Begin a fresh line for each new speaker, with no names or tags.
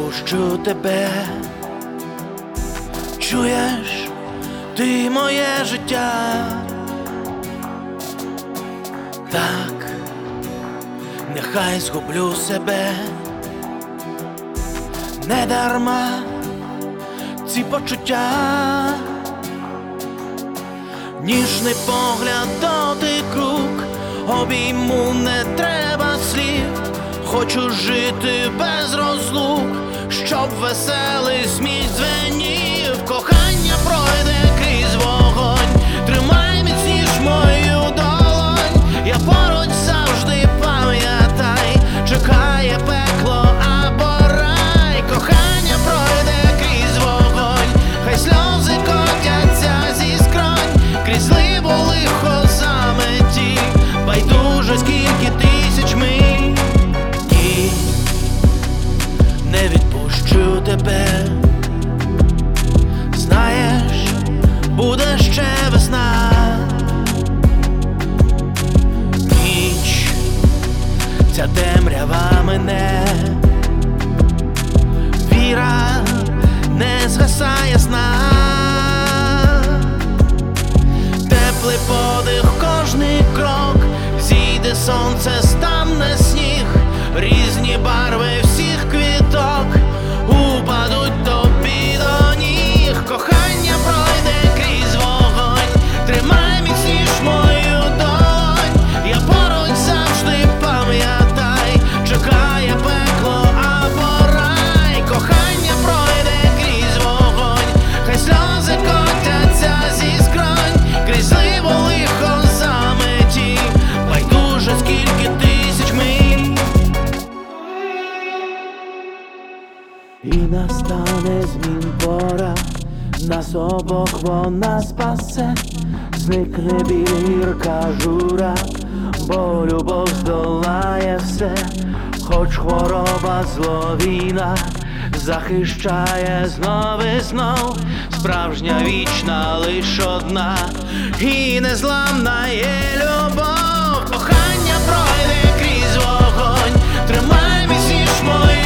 відпущу тебе. Чуєш, ти моє життя. Так, нехай згублю себе. Не дарма ці почуття. Ніжний погляд, дотик рук, обійму, не треба слів. Хочу жити без розлук, щоб веселий сміх дзвенів. Кохання пройде крізь вогонь, тримай міцніш мою долонь. Я поруч завжди, пам'ятай, чекає пекло або рай. Кохання пройде крізь вогонь, хай сльози котяться зі скронь, крізь ливу лихо заметі, байдуже скільки тисяч миль. Ні, не відпущу тебе. Знаєш, буде ще весна. Ніч, ця темрява мене, віра не згасає сна. Теплий подих, кожний крок, зійде сонце, стане сніг. Різні барви всіх квіток упадуть тобі до ніг. Кохання пройде крізь вогонь, тримай міцніш мою долонь. Я поруч завжди, пам'ятай, чекає пекло або рай. Кохання пройде крізь вогонь, хай сльози котяться зі скронь, крізь ливу лихо заметі, байдуже скільки тисяч миль. І настане змін пора, нас обох вона спасе. Зникне біль, гірка жура, бо любов здолає все. Хоч хвороба зловійна захищає знов і знов, справжня вічна лиш одна і незламна є любов. Кохання пройде крізь вогонь, тримай міцніш мою